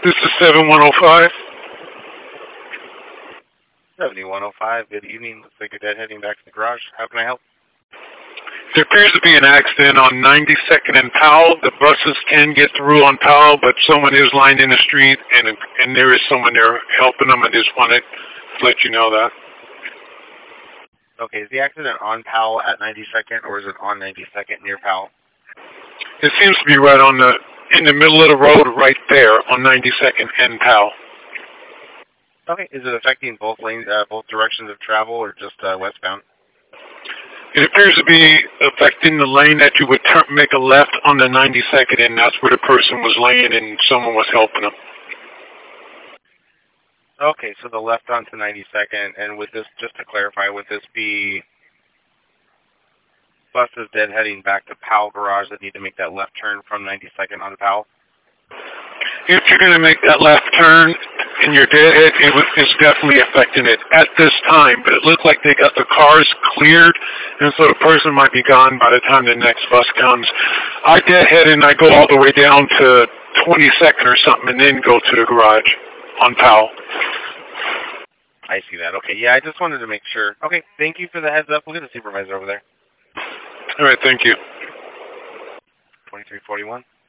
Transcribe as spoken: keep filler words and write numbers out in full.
This is seven one oh five. seventy-one oh five, good evening. Looks like you're deadheading back to the garage. How can I help? There appears to be an accident on ninety-second and Powell. The buses can get through on Powell, but someone is lying in the street, and and there is someone there helping them. I just wanted to let you know that. Okay, is the accident on Powell at ninety-second, or is it on ninety-second near Powell? It seems to be right on the in the middle of the road, right there on ninety-second and Powell. Okay, is it affecting both lanes, uh, both directions of travel, or just uh, westbound? It appears to be affecting the lane that you would turn, make a left on the ninety-second, and that's where the person was laying, and someone was helping them. Okay, so the left onto ninety-second, and would this, just to clarify, would this be buses deadheading back to Powell Garage that need to make that left turn from ninety-second on Powell? If you're going to make that left turn and you're deadhead, it was, it's definitely affecting it at this time. But it looked like they got the cars cleared, and so the person might be gone by the time the next bus comes. I deadhead and I go all the way down to twenty-second or something, and then go to the garage on Powell. I see that. Okay, yeah, I just wanted to make sure. Okay, thank you for the heads up. We'll get the supervisor over there. All right, thank you. twenty-three forty-one.